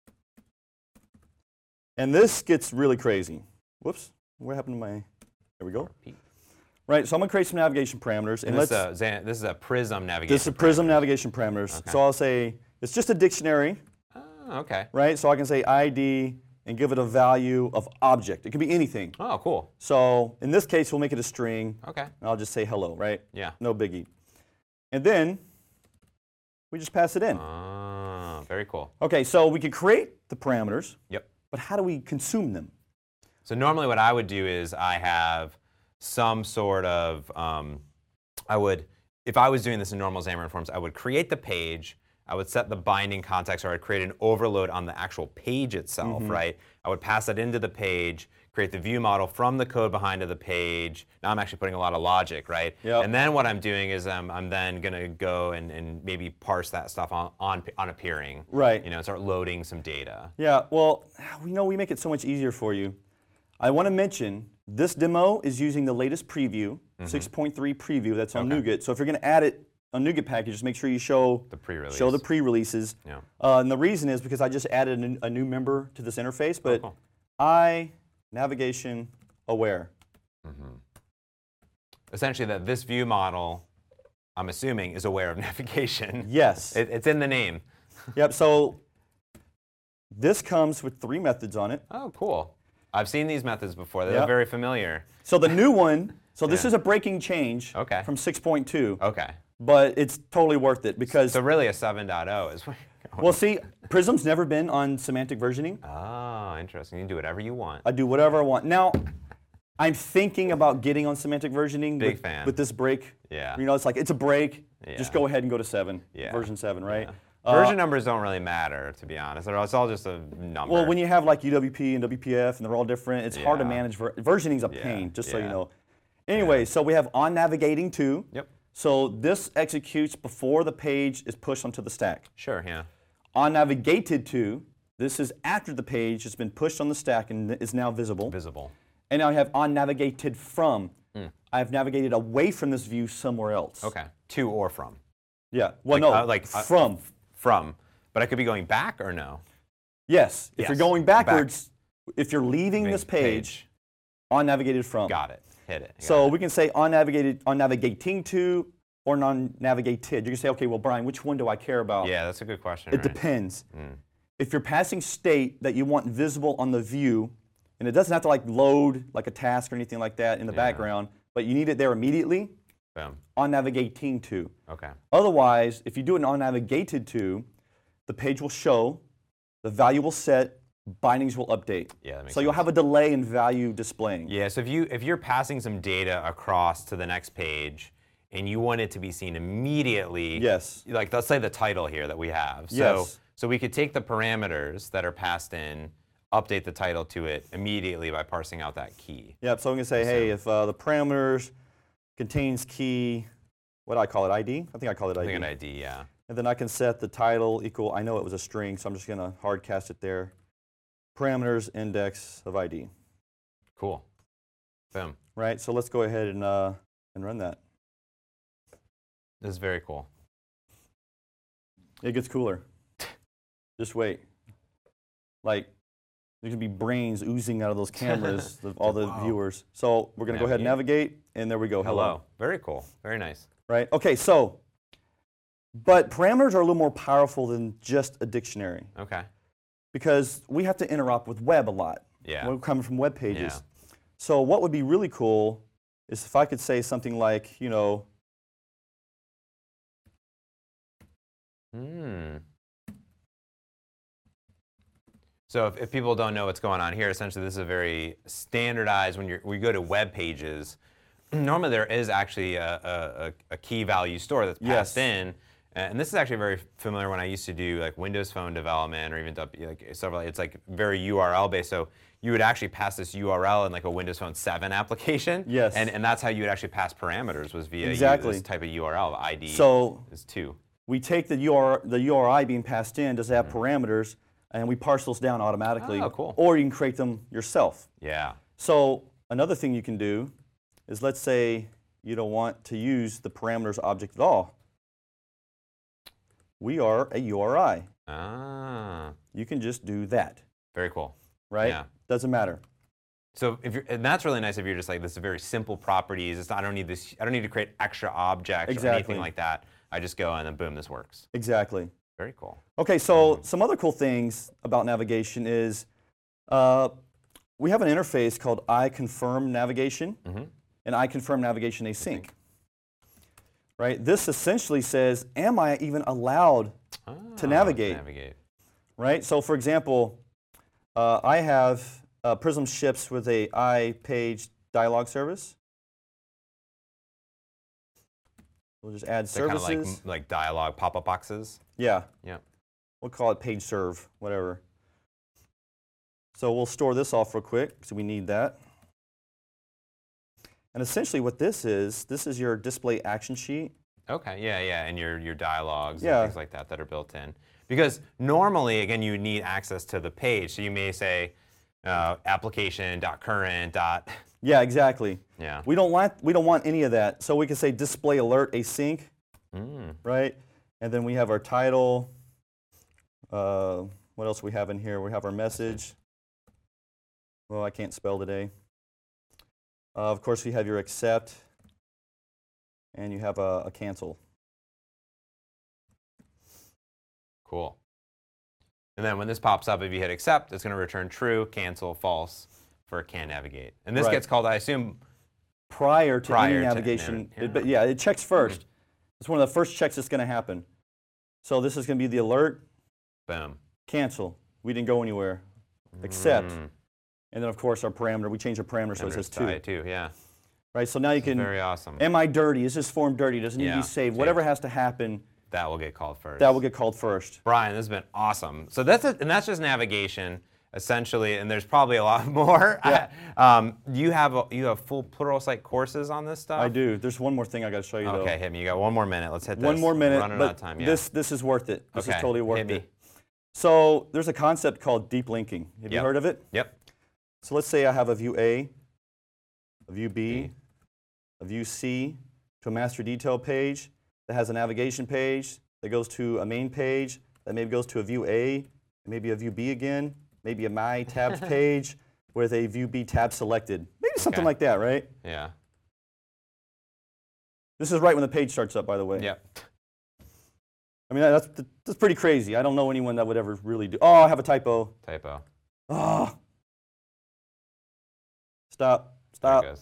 And this gets really crazy. Whoops, what happened to my, there we go.
Repeat.
Right, so I'm gonna create some navigation parameters.
And
And
this,
let's,
is a, Zan- this is a Prism navigation.
this is a Prism
parameter.
navigation parameters.
Okay.
So I'll say, it's just a dictionary,
Oh, okay.
right? So I can say I D and give it a value of object. It can be anything.
Oh, cool.
So in this case, we'll make it a string.
Okay.
And I'll just say hello, right?
Yeah.
No biggie. And then we just pass it in.
Ah, very cool.
Okay, so we can create the parameters,
Yep.
but how do we consume them?
So normally what I would do is I have some sort of, um, I would, if I was doing this in normal Xamarin Forms, I would create the page, I would set the binding context, or I'd create an overload on the actual page itself,
Mm-hmm.
right? I would pass that into the page, create the view model from the code behind of the page. Now I'm actually putting a lot of logic, right?
Yep.
And then what I'm doing is um, I'm then gonna go and, and maybe parse that stuff on, on, on appearing.
Right.
You know, start loading some data.
Yeah, well, we know we make it so much easier for you. I want to mention this demo is using the latest preview, six point three preview that's on
Mm-hmm. Okay.
NuGet. So if you're going to add it on NuGet package, just make sure you show
The pre-release.
show the pre-releases.
Yeah.
Uh, and the reason is because I just added a new, a new member to this interface, but
cool.
I navigation aware.
Essentially, that this view model, I'm assuming, is aware of navigation.
Yes.
It, it's in the name.
Yep. So this comes with three methods on it.
Oh, cool. I've seen these methods before. They're
Yep.
very familiar.
So the new one. So this
Yeah.
is a breaking change
Okay.
from six point two,
Okay.
but it's totally worth it because
So really, a seven point oh is what you're going.
well, see, Prism's never been on semantic versioning.
Oh, interesting. You can do whatever you want.
I do whatever I want. Now, I'm thinking about getting on semantic versioning
Big
with,
fan.
with this break.
Yeah.
You know, it's like it's a break. Just
Yeah.
go ahead and go to seven.
Yeah.
Version seven, right?
Yeah.
Uh,
Version numbers don't really matter, to be honest. They're all- It's all just a number.
Well, when you have like U W P and W P F and they're all different, it's hard to
Yeah.
manage. Ver- versioning's a
Yeah,
pain, just so you
yeah.
know. Anyway, so we have on navigating to.
Yep.
So this executes before the page is pushed onto the stack.
Sure, yeah.
On navigated to, this is after the page has been pushed on the stack and is now visible.
Visible.
And now I have on navigated from.
Mm.
I've navigated away from this view somewhere else.
Okay. To or from.
Yeah. Well,
Like,
no.
uh, like, uh,
from.
From. But I could be going back or no?
Yes. If
Yes.
you're going
Back.
backwards, if you're leaving
Main
this page, on navigated from.
Got it. Hit it. Got
So
it.
we can say on navigated, on navigating to, or non navigated. You can say, okay, well, Brian, which one do I care about?
Yeah, that's a good question.
It
right?
depends.
Mm.
If you're passing state that you want visible on the view, and it doesn't have to like load like a task or anything like that in the
Yeah.
background, but you need it there immediately,
Boom.
on navigating to.
Okay.
Otherwise, if you do an on navigated to, the page will show, the value will set, bindings will update.
Yeah, that makes
So you'll
sense.
have a delay in value displaying.
Yeah, so if you if you're passing some data across to the next page and you want it to be seen immediately,
Yes.
like let's say the title here that we have. So
Yes.
so we could take the parameters that are passed in, update the title to it immediately by parsing out that key.
Yep, so I'm going to say, hey, if uh, the parameters contains key, what do I call it, I D? I think I call it I D.
I think an I D, yeah.
And then I can set the title equal, I know it was a string, so I'm just going to hard cast it there. Parameters index of I D.
Cool. Boom.
Right, so let's go ahead and, uh, and run that.
This is very cool.
It gets cooler. Just wait. Like, there's going to be brains oozing out of those cameras of all the
Wow.
viewers. So we're going to go ahead and navigate, and there we go. Hello.
Hello. Very cool. Very nice.
Right? Okay, so, but parameters are a little more powerful than just a dictionary
Okay.
because we have to interop with web a lot.
Yeah.
We're coming from web pages.
Yeah.
So what would be really cool is if I could say something like, you know,
Hmm. So if, if people don't know what's going on here, essentially this is a very standardized, when you're, when you go to web pages, normally there is actually a, a, a key value store that's passed
Yes.
in. And this is actually very familiar when I used to do like Windows Phone development or even like several, it's like very U R L based. So you would actually pass this U R L in like a Windows Phone seven application.
Yes.
And, and that's how you would actually pass parameters, was via
Exactly.
this type of U R L. I D
So
is two.
we take the U R, the U R I being passed in, does it have parameters, and we parse those down automatically.
Oh, cool.
Or you can create them yourself.
Yeah.
So another thing you can do is, let's say you don't want to use the parameters object at all. We are a U R I.
Ah.
You can just do that,
Very cool.
right?
Yeah.
Doesn't matter.
So if you're, and that's really nice if you're just like, this is very simple properties. It's not, I don't need this. I don't need to create extra objects or
Exactly.
anything like that. I just go and then boom, this works.
Exactly.
Very cool.
Okay, so some other cool things about navigation is uh, we have an interface called iConfirm Navigation
Mm-hmm.
and iConfirm Navigation Async. Right? This essentially says, am I even allowed
Ah,
to navigate?
Navigate.
Right? So for example, uh, I have uh, Prism ships with a iPage dialog service. We'll just add
They're kind of
services.
like like dialogue pop-up boxes.
Yeah.
Yeah.
We'll call it page serve, whatever. So we'll store this off real quick, so we need that. And essentially what this is, this is your display action sheet.
Okay. Yeah. Yeah. And your your dialogues
Yeah.
and things like that that are built in. Because normally, again, you need access to the page. So you may say uh, application.current.
Yeah, exactly.
Yeah.
We don't want we don't want any of that. So we can say display alert async,
Mm.
right? And then we have our title. Uh, what else we have in here? We have our message. Well, I can't spell today. Uh, of course, we have your accept, and you have a, a cancel.
Cool. And then when this pops up, if you hit accept, it's going to return true, cancel, false for can navigate. And this
Right.
gets called, I assume,
Prior to
Prior
any
to
navigation,
nav-
it- but yeah, it checks first. It's one of the first checks that's going to happen. So this is going to be the alert,
boom.
cancel. We didn't go anywhere. Accept.
Mm.
And then, of course, our parameter. We change our parameter so it says two.
I too, yeah.
Right? So now you can,
Very awesome.
am I dirty? Is this form dirty? Does it need to
Yeah,
be saved?
saved.
Whatever has to happen,
That will get called first.
that will get called first.
Brian, this has been awesome. So that's it, and that's just navigation, essentially, and there's probably a lot more.
Yeah.
um, you have a, you have full Pluralsight courses on this stuff?
I do. There's one more thing I got to show you, though.
Okay, hit me. You got one more minute. Let's hit this.
One more minute,
We're running
but
out of time. Yeah.
this, this is worth it. This
okay.
is totally worth
hit me.
it. So there's a concept called deep linking. Have you
Yep.
heard of it?
Yep.
So let's say I have a view A, a view B,
B.
a view C to a master detail page that has a navigation page that goes to a main page that maybe goes to a view A, maybe a view B again, maybe a My Tabs page with a view B tab selected. Maybe something
Okay.
like that, right?
Yeah.
This is right when the page starts up, by the way.
Yep.
I mean, that's, that's pretty crazy. I don't know anyone that would ever really do. Oh, I have a typo.
Typo.
Oh. Stop.
There
Stop.
it goes.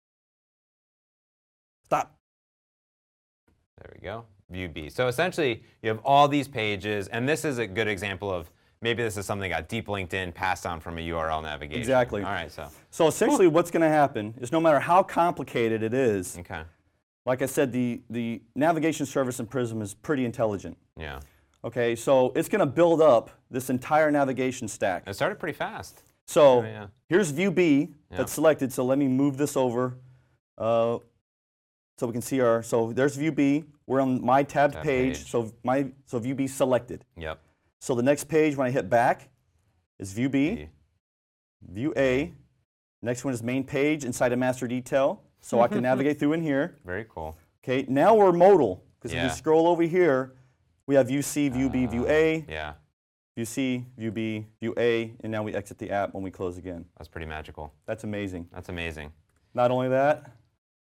Stop.
There we go. View B. So essentially, you have all these pages, and this is a good example of maybe this is something that got deep linked in, passed on from a U R L navigation.
Exactly.
All right, so.
So essentially what's going to happen is no matter how complicated it is,
Okay.
like I said, the, the navigation service in Prism is pretty intelligent.
Yeah.
Okay, so it's going to build up this entire navigation stack.
It started pretty fast.
So
Yeah, yeah.
here's view B
Yeah.
that's selected, so let me move this over. Uh, So we can see our, so there's view B. We're on my tabbed
Tab
page,
page.
so my so view B selected.
Yep.
So the next page when I hit back is view B,
B.
view A. Next one is main page inside of master detail, so I can navigate through in here.
Very cool.
Okay, now we're modal, because if
Yeah.
we scroll over here, we have view C, view B, view A,
Yeah,
view C, view B, view A, and now we exit the app when we close again.
that's pretty magical.
That's amazing.
That's amazing.
Not only that,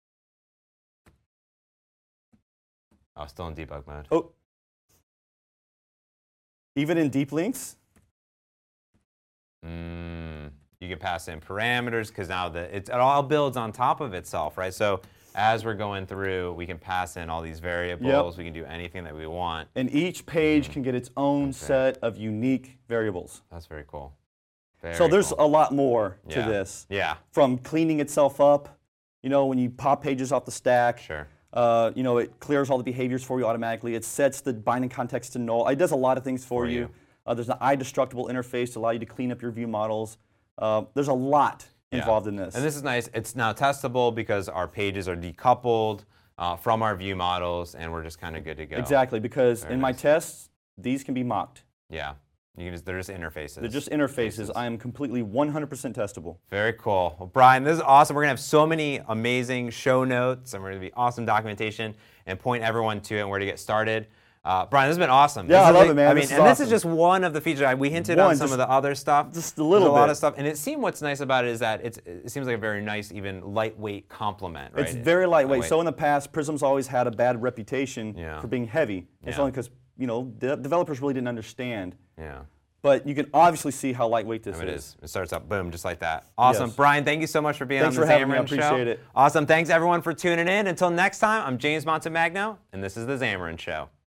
Oh, still in debug mode.
oh, even in deep links,
Mm, you can pass in parameters because now the it's, it all builds on top of itself, right? So as we're going through, we can pass in all these variables. We can do anything that we want.
and each page can get its own
Okay.
set of unique variables.
That's very cool. Very
So there's
cool.
a lot more to
Yeah.
this.
Yeah,
From cleaning itself up, you know, when you pop pages off the stack,
sure.
uh, you know, it clears all the behaviors for you automatically. It sets the binding context to null. It does a lot of things for,
For
you.
you.
Uh, there's an iDestructible interface to allow you to clean up your view models. Uh, there's a lot
Yeah.
involved in this.
And this is nice. It's now testable because our pages are decoupled uh, from our view models, and we're just kind of good to go.
Exactly, because
Very
in my
nice.
tests, these can be mocked.
Yeah. You can just, they're just interfaces.
They're just interfaces.
Faces.
I am completely one hundred percent testable.
Very cool. Well, Brian, this is awesome. We're going to have so many amazing show notes, and we're going to be awesome documentation and point everyone to it and where to get started. Uh, Brian, this has been awesome.
Yeah,
This
I
is
love
like-
it, man.
I mean,
This is
and this is
awesome.
just one of the features. I- We hinted
One,
on some
just-
of the other stuff.
just a little
There's a lot
bit.
of stuff, and it seemed what's nice about it is that it's, it seems like a very nice, even lightweight complement, right?
It's very lightweight.
Lightweight.
So in the past, Prism's always had a bad reputation
Yeah.
for being heavy. It's
Yeah.
only because, you know, de- developers really didn't understand.
Yeah.
But you can obviously see how lightweight this
It
is.
is. It starts up, boom, just like that. Awesome.
Yes.
Brian, thank you so much for being
Thanks
on the
for having me. I
Xamarin Show.
appreciate it.
Awesome. Thanks, everyone, for tuning in. Until next time, I'm James Montemagno, and this is the Xamarin Show.